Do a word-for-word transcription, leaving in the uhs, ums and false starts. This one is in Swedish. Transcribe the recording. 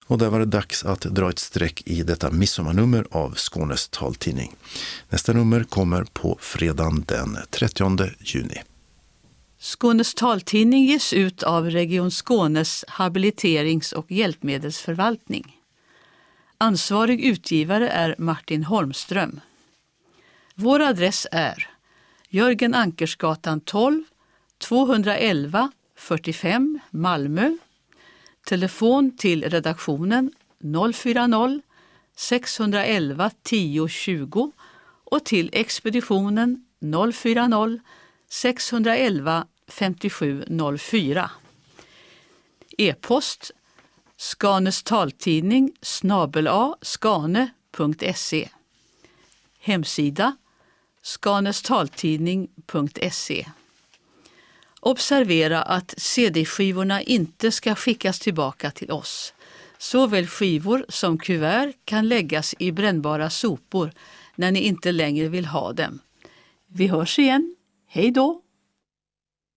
Och där var det dags att dra ett streck i detta midsommarnummer av Skånes taltidning. Nästa nummer kommer på fredagen den trettionde juni. Skånes taltidning ges ut av Region Skånes habiliterings- och hjälpmedelsförvaltning. Ansvarig utgivare är Martin Holmström. Vår adress är Jörgen Ankersgatan tolv, tvåhundraelva fyrtiofem Malmö. Telefon till redaktionen noll fyra noll sex ett ett tio tjugo och till expeditionen noll fyra noll sex ett ett fem sju noll fyra. E-post Skanes taltidning snabel a skane punkt se. Hemsida skanestaltidning punkt se. Observera att C D-skivorna inte ska skickas tillbaka till oss. Såväl skivor som kuvert kan läggas i brännbara sopor när ni inte längre vill ha dem. Vi hörs igen. Hej då!